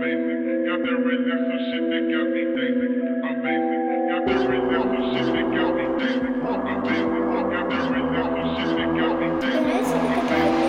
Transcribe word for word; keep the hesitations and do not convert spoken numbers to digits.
amazing. Got that red left some shit that got me dazing. Amazing. Got that red left some shit that got me dazing. Amazing. Got that red left some shit that got me dazing. Amazing.